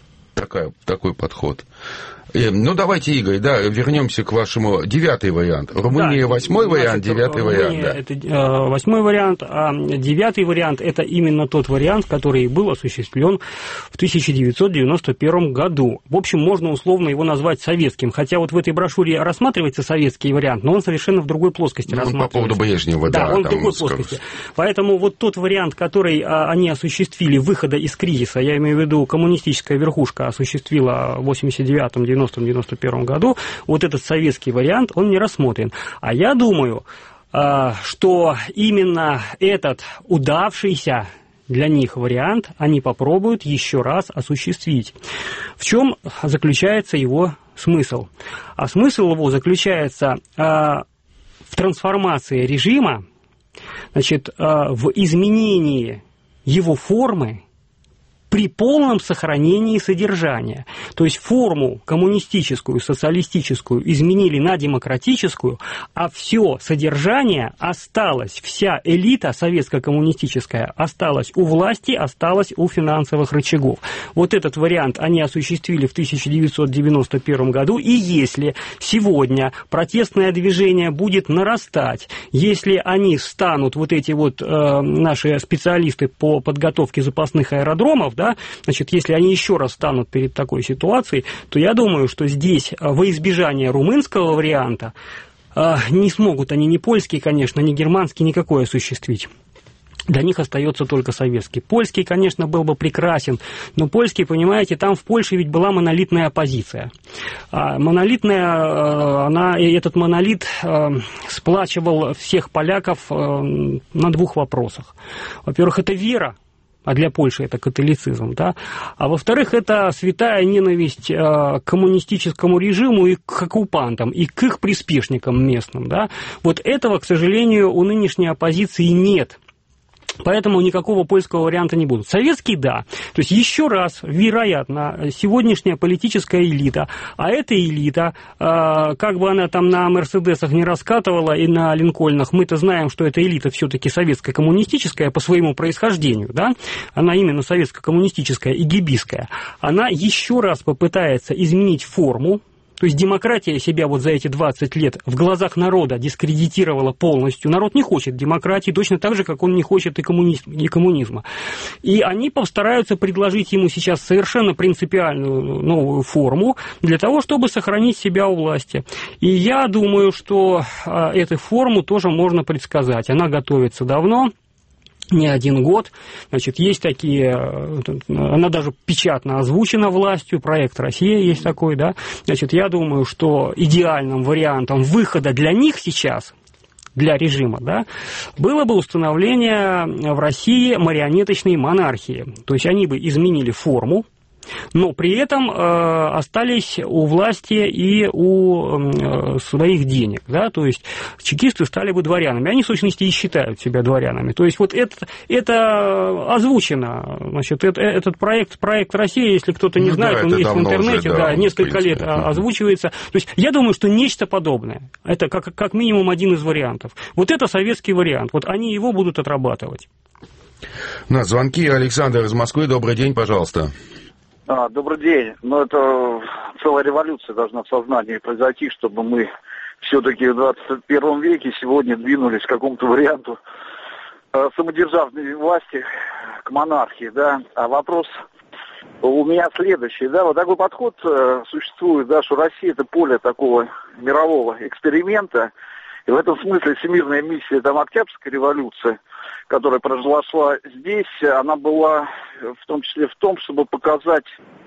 [SPEAKER 10] Такой подход. Ну, давайте, Игорь, вернемся к вашему 9-й вариант. Румыния 8-й вариант, 9-й вариант. Да.
[SPEAKER 12] Это 8-й вариант, а 9-й вариант – это именно тот вариант, который был осуществлен в 1991 году. В общем, можно условно его назвать советским, хотя вот в этой брошюре рассматривается советский вариант, но он совершенно в другой плоскости рассматривается.
[SPEAKER 10] По поводу Брежнева, да.
[SPEAKER 12] Он в другой плоскости. Поэтому вот тот вариант, который они осуществили, выхода из кризиса, я имею в виду коммунистическая верхушка осуществила в 89-м, 90-91 году, вот этот советский вариант, он не рассмотрен. А я думаю, что именно этот удавшийся для них вариант они попробуют еще раз осуществить. В чем заключается его смысл? А смысл его заключается в трансформации режима, значит, в изменении его формы при полном сохранении содержания. То есть форму коммунистическую, социалистическую изменили на демократическую, а все содержание осталось, вся элита советско-коммунистическая осталась у власти, осталась у финансовых рычагов. Вот этот вариант они осуществили в 1991 году, и если сегодня протестное движение будет нарастать, если они станут, вот эти вот наши специалисты по подготовке запасных аэродромов, да, значит, если они еще раз станут перед такой ситуацией, то я думаю, что здесь во избежание румынского варианта не смогут они ни польский, конечно, ни германский никакой осуществить. Для них остается только советский. Польский, конечно, был бы прекрасен, но польский, понимаете, там в Польше ведь была монолитная оппозиция. Этот монолит сплачивал всех поляков на двух вопросах. Во-первых, это вера, а для Польши это католицизм, да, а во-вторых, это святая ненависть к коммунистическому режиму и к оккупантам, и к их приспешникам местным, да. Вот этого, к сожалению, у нынешней оппозиции нет. Поэтому никакого польского варианта не будет. Советский – да. То есть, еще раз, вероятно, сегодняшняя политическая элита, а эта элита, как бы она там на Мерседесах не раскатывала и на Линкольнах, мы-то знаем, что эта элита все-таки советско-коммунистическая по своему происхождению, да, она именно советско-коммунистическая и гибийская, она еще раз попытается изменить форму, То есть демократия себя вот за эти 20 лет в глазах народа дискредитировала полностью. Народ не хочет демократии точно так же, как он не хочет и коммунизма. И они постараются предложить ему сейчас совершенно принципиальную новую форму для того, чтобы сохранить себя у власти. И я думаю, что эту форму тоже можно предсказать. Она готовится давно. Не один год. Значит, есть такие, она даже печатно озвучена властью, проект «Россия» есть такой, да. Значит, я думаю, что идеальным вариантом выхода для них сейчас, для режима, да, было бы установление в России марионеточной монархии. То есть они бы изменили форму, но при этом остались у власти и у своих денег, да, то есть чекисты стали бы дворянами, они в сущности и считают себя дворянами, то есть вот это озвучено, значит, этот проект «Россия», если кто-то не знает, он есть в интернете, уже, да, несколько лет озвучивается, то есть я думаю, что нечто подобное, это как минимум один из вариантов, вот это советский вариант, вот они его будут отрабатывать.
[SPEAKER 10] На звонки Александр из Москвы, добрый день, пожалуйста.
[SPEAKER 15] Добрый день. Ну, это целая революция должна в сознании произойти, чтобы мы все-таки в 21 веке сегодня двинулись к какому-то варианту самодержавной власти, к монархии, да. А вопрос у меня следующий, да, вот такой подход существует, да, что Россия — это поле такого мирового эксперимента, и в этом смысле всемирная миссия, там, Октябрьская революция, которая произошла здесь, она была в том числе в том, чтобы показать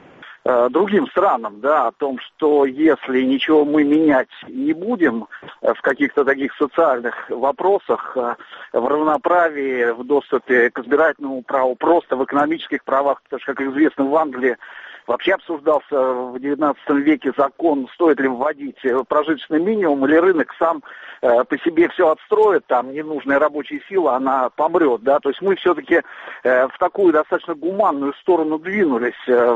[SPEAKER 15] другим странам, да, о том, что если ничего мы менять не будем в каких-то таких социальных вопросах, в равноправии, в доступе к избирательному праву, просто в экономических правах, потому что, как известно, в Англии вообще обсуждался в XIX веке закон, стоит ли вводить прожиточный минимум, или рынок сам по себе все отстроит, там ненужная рабочая сила, она помрет, да, то есть мы все-таки в такую достаточно гуманную сторону двинулись в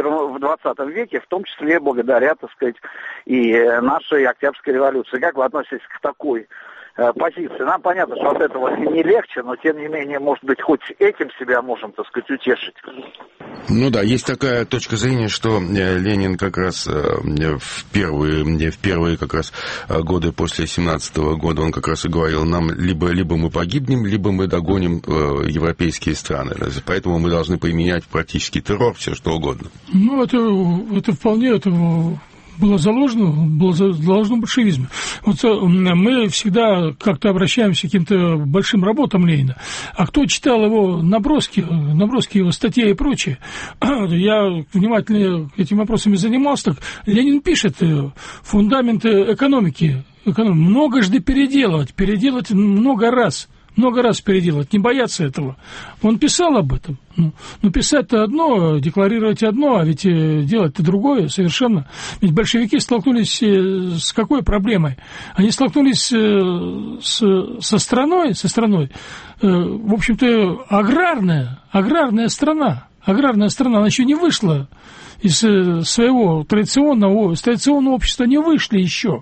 [SPEAKER 15] 20 веке, в том числе благодаря, так сказать, и нашей Октябрьской революции. Как вы относитесь к такой позиции? Нам понятно, что от этого не легче, но тем не менее, может быть, хоть этим себя можем, так сказать, утешить.
[SPEAKER 10] Ну да, есть такая точка зрения, что Ленин как раз в первые как раз годы после 17-го года, он как раз и говорил, нам либо мы погибнем, либо мы догоним европейские страны. Поэтому мы должны применять практически террор, все что угодно.
[SPEAKER 11] Ну, это вполне было заложено в большевизме. Вот мы всегда как-то обращаемся к каким-то большим работам Ленина. А кто читал его наброски его статей и прочее, я внимательно этими вопросами занимался. Так Ленин пишет фундаменты экономики. Многожды переделать много раз переделать, не бояться этого. Он писал об этом. Ну, писать-то одно, декларировать одно, а ведь делать-то другое совершенно. Ведь большевики столкнулись с какой проблемой? Они столкнулись со страной, в общем-то, аграрная страна. Аграрная страна, она еще не вышла из своего традиционного общества, не вышли еще.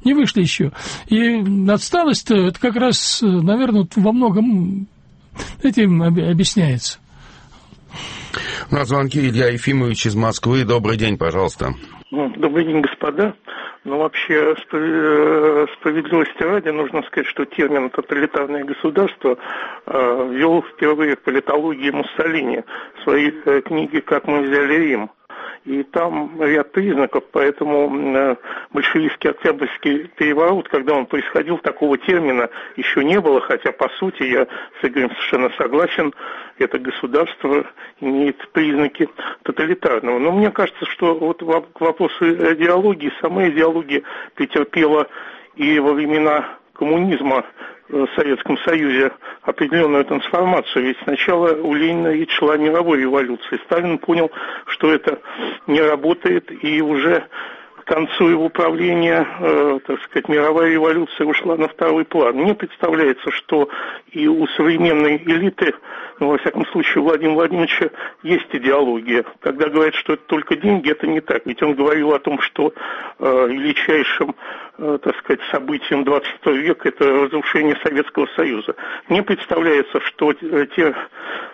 [SPEAKER 11] И отсталость-то, это как раз, наверное, во многом этим объясняется.
[SPEAKER 10] На звонки Илья Ефимович из Москвы. Добрый день, пожалуйста.
[SPEAKER 16] Добрый день, господа. Ну, вообще, справедливости ради, нужно сказать, что термин «тоталитарное государство» ввел впервые в политологии Муссолини в своей книге «Как мы взяли Рим». И там ряд признаков, поэтому большевистский Октябрьский переворот, когда он происходил, такого термина еще не было, хотя, по сути, я с Игорем совершенно согласен, это государство имеет признаки тоталитарного. Но мне кажется, что вот к вопросу идеологии, сама идеология претерпела и во времена коммунизма в Советском Союзе определенную трансформацию. Ведь сначала у Ленина речь шла о мировой революции. Сталин понял, что это не работает, и уже к концу его правления, так сказать, мировая революция ушла на второй план. Мне представляется, что и у современной элиты, ну, во всяком случае, у Владимира Владимировича есть идеология. Когда говорят, что это только деньги, это не так. Ведь он говорил о том, что величайшим, так сказать, событием 20 века это разрушение Советского Союза. Мне представляется, что те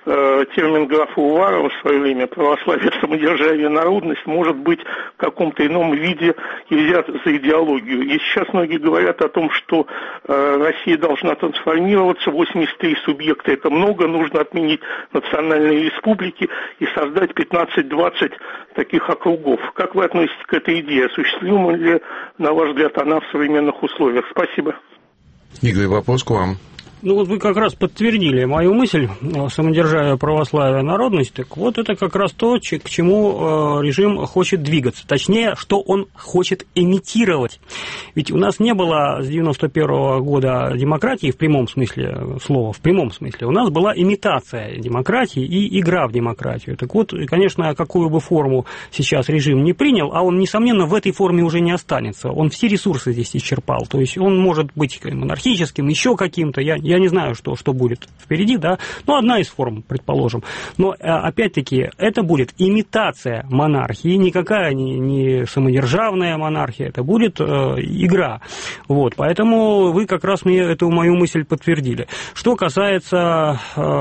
[SPEAKER 16] термин графа Уварова в свое время «православие, самодержавие, народность» может быть в каком-то ином виде и взят за идеологию. И сейчас многие говорят о том, что Россия должна трансформироваться, 83 субъекта – это много, нужно отменить национальные республики и создать 15-20 таких округов. Как вы относитесь к этой идее? Осуществима ли, на ваш взгляд, она в современных условиях? Спасибо.
[SPEAKER 10] Игорь, вопрос к вам.
[SPEAKER 12] Ну вот вы как раз подтвердили мою мысль, самодержавие, православие, народность. Так вот это как раз то, к чему режим хочет двигаться. Точнее, что он хочет имитировать. Ведь у нас не было с 91 года демократии в прямом смысле слова, в прямом смысле. У нас была имитация демократии и игра в демократию. Так вот, конечно, какую бы форму сейчас режим не принял, а он, несомненно, в этой форме уже не останется. Он все ресурсы здесь исчерпал. То есть он может быть монархическим, еще каким-то. Я не знаю, что будет впереди, да, но одна из форм, предположим. Но, опять-таки, это будет имитация монархии, никакая не самодержавная монархия, это будет игра. Вот, поэтому вы как раз мне эту мою мысль подтвердили. Что касается,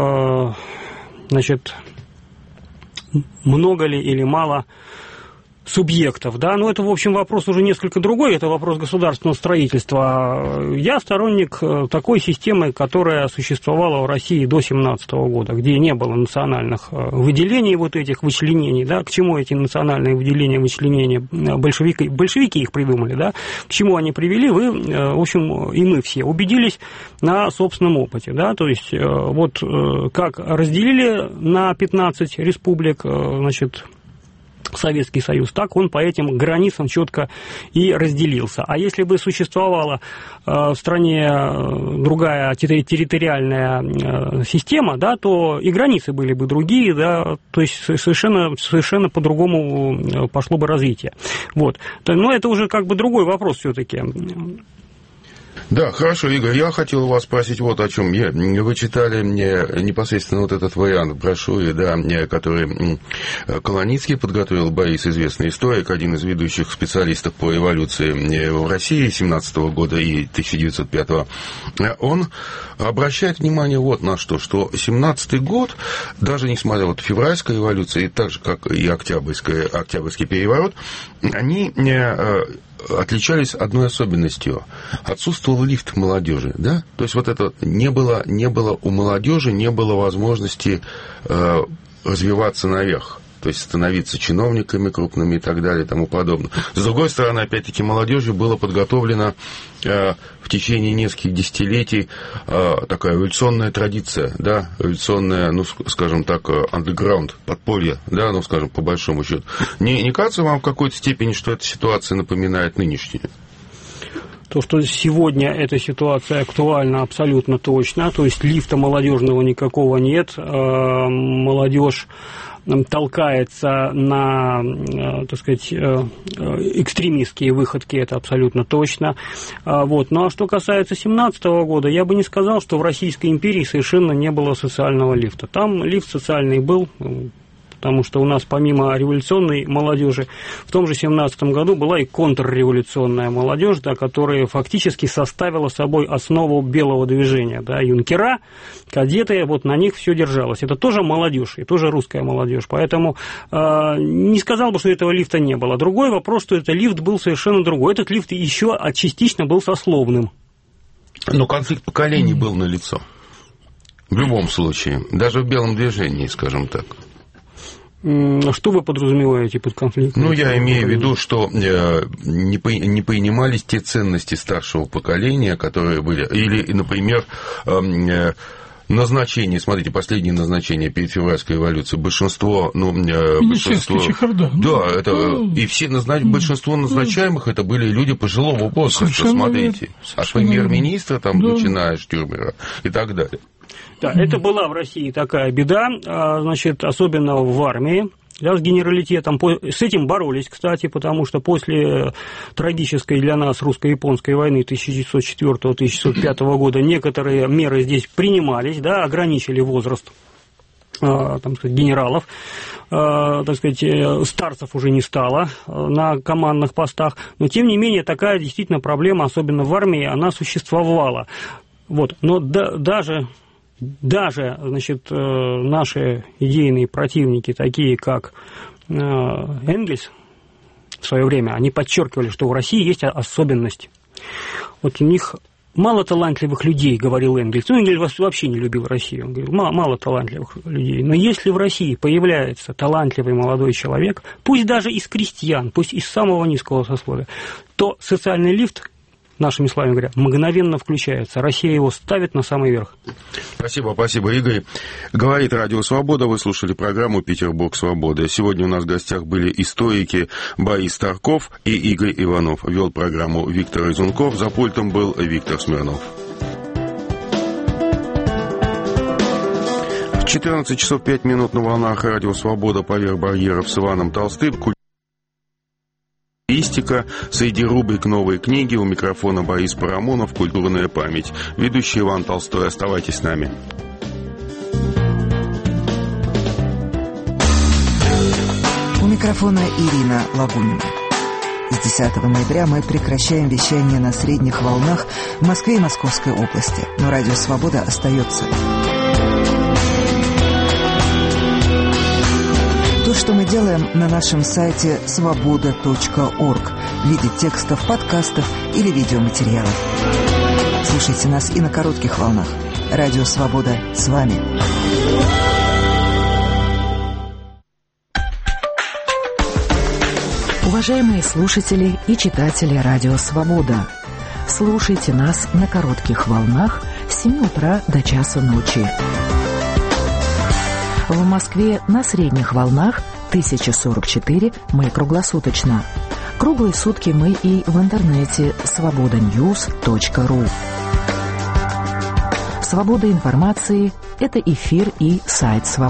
[SPEAKER 12] значит, много ли или мало субъектов, да, но это, в общем, вопрос уже несколько другой, это вопрос государственного строительства. Я сторонник такой системы, которая существовала в России до 17 года, где не было национальных выделений, вот этих вычленений, да, к чему эти национальные выделения, вычленения, большевики их придумали, да, к чему они привели, вы, в общем, и мы все убедились на собственном опыте, да, то есть вот как разделили на 15 республик, значит, Советский Союз, так он по этим границам четко и разделился. А если бы существовала в стране другая территориальная система, да, то и границы были бы другие, да, то есть совершенно по-другому пошло бы развитие. Вот. Но это уже как бы другой вопрос все-таки.
[SPEAKER 10] Да, хорошо, Игорь, я хотел вас спросить вот о чем. Вы читали непосредственно вот этот вариант в брошюре, да, который Колоницкий подготовил, Борис, известный историк, один из ведущих специалистов по революции в России 17 года и 1905. Он обращает внимание вот на что 17-й год, даже несмотря вот февральская революция, и так же, как и Октябрьский переворот, они отличались одной особенностью. Отсутствовал лифт молодежи, да? То есть вот это не было у молодежи, не было возможности развиваться наверх. То есть становиться чиновниками крупными и так далее и тому подобное. С другой стороны, опять-таки, молодежью было подготовлено в течение нескольких десятилетий такая революционная традиция, да, революционная, ну, скажем так, underground, подполье, да, ну, скажем, по большому счету. Не кажется вам в какой-то степени, что эта ситуация напоминает нынешнюю?
[SPEAKER 12] То, что сегодня эта ситуация актуальна, абсолютно точно. То есть лифта молодежного никакого нет. Молодежь толкается на, так сказать, экстремистские выходки, это абсолютно точно. Вот. Ну, а что касается 17 года, я бы не сказал, что в Российской империи совершенно не было социального лифта. Там лифт социальный был, потому что у нас помимо революционной молодежи в том же 17 году была и контрреволюционная молодежь, да, которая фактически составила собой основу белого движения. Да, юнкера, кадеты, вот на них все держалось. Это тоже молодежь, и тоже русская молодежь. Поэтому не сказал бы, что этого лифта не было. Другой вопрос, что этот лифт был совершенно другой. Этот лифт еще частично был сословным.
[SPEAKER 10] Но конфликт поколений был налицо. В любом случае. Даже в белом движении, скажем так.
[SPEAKER 12] Что вы подразумеваете под конфликтом?
[SPEAKER 10] Ну, я имею в виду, что не принимались те ценности старшего поколения, которые были... Или, например, назначение, смотрите, последнее назначение перед февральской революцией, большинство...
[SPEAKER 11] чехарда.
[SPEAKER 10] Да, это... И все большинство назначаемых это были люди пожилого возраста, смотрите. От премьер-министра, там, начиная Штюрмера и так далее.
[SPEAKER 12] Да, это была в России такая беда, значит, особенно в армии, да, с генералитетом. С этим боролись, кстати, потому что после трагической для нас русско-японской войны 1904-1905 года некоторые меры здесь принимались, да, ограничили возраст, там сказать, генералов, так сказать, старцев уже не стало на командных постах, но тем не менее такая действительно проблема, особенно в армии, она существовала. Вот. Но даже даже, значит, наши идейные противники, такие как Энгельс, в свое время, они подчеркивали, что у России есть особенность. Вот у них мало талантливых людей, говорил Энгельс. Ну, Энгельс вообще не любил Россию. Он говорил, мало талантливых людей. Но если в России появляется талантливый молодой человек, пусть даже из крестьян, пусть из самого низкого сословия, то социальный лифт, нашими словами говоря, мгновенно включается. Россия его ставит на самый верх.
[SPEAKER 10] Спасибо, Игорь. Говорит Радио Свобода. Вы слушали программу «Петербург. Свобода». Сегодня у нас в гостях были историки Борис Тарков и Игорь Иванов. Вел программу Виктор Изунков. За пультом был Виктор Смирнов. В 14 часов 5 минут на волнах Радио Свобода «Поверх барьеров» с Иваном Толстым. Среди рубрик «Новые книги» у микрофона Борис Парамонов, «Культурная память». Ведущий Иван Толстой. Оставайтесь с нами.
[SPEAKER 1] У микрофона Ирина Лагунина. С 10 ноября мы прекращаем вещание на средних волнах в Москве и Московской области. Но Радио Свобода остается. То, что мы делаем на нашем сайте svoboda.org в виде текстов, подкастов или видеоматериалов. Слушайте нас и на коротких волнах. Радио Свобода с вами. Уважаемые слушатели и читатели Радио Свобода, слушайте нас на коротких волнах с 7 утра до часу ночи. В Москве на средних волнах 1044 мы круглосуточно. Круглые сутки мы и в интернете svobodanews.ru. Свобода информации – это эфир и сайт «Свобода».